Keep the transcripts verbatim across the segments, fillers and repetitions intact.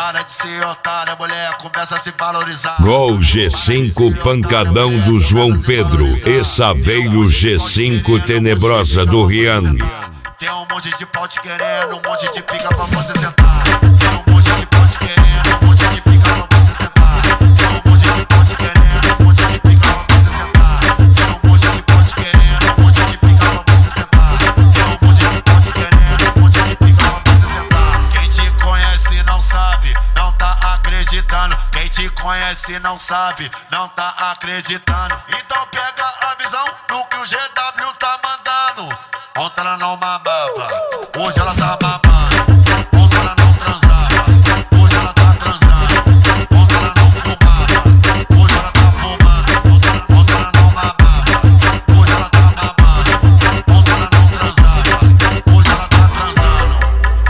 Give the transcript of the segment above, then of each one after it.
Para de ser otária, mulher, começa a se valorizar. Gol G cinco pancadão do João Pedro. Essa veio o G cinco tenebrosa do Rian. Tem um monte de pau te querendo, um monte de pica pra você sentar. Tem um monte de pau te querendo, um monte de pica pra você sentar. Tem um monte de pau te querendo, um monte de pica pra você sentar. Tem um monte de pau te querendo, um monte de pica pra você sentar. Tem um monte de pau te querendo, um monte de pica pra você sentar. Quem te conhece não sabe, não tá acreditando. Quem te conhece não sabe, não tá acreditando. Então pega a visão do que o G W tá mandando. Ontem ela não mamava, hoje ela tá mamando. Ontem ela não transava, hoje ela tá transando. Ontem ela não fumava, hoje ela tá fumando. Ontem, ontem ela não mamava, hoje ela tá mamando. Ontem ela não transava, hoje ela tá transando.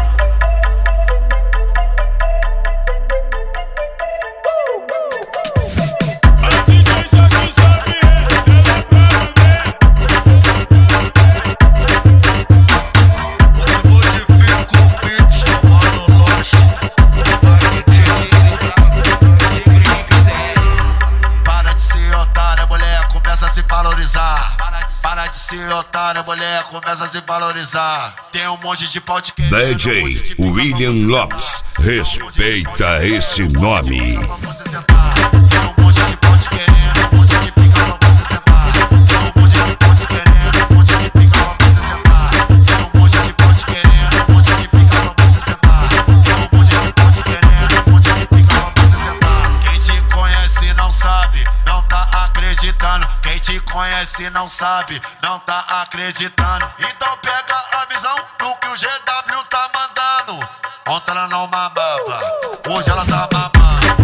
Para de ser otária, mulher, começa a se valorizar. Tem um monte de pau de querer. D J William Lopes, respeita esse nome. Tem um monte de pau te querendo, um monte de pica pra você sentar. Tem um monte de pau te querendo, um monte de pica pra você sentar. Tem um monte de pau te querendo, um monte de pica pra você sentar. Tem um monte de pau te querendo, um monte de pica pra você sentar. Quem te conhece não sabe, não tá acreditando. Quem te conhece não sabe, não tá acreditando. Então pega a visão do que o G W tá mandando. Ontem ela não mamava, hoje ela tá mamando.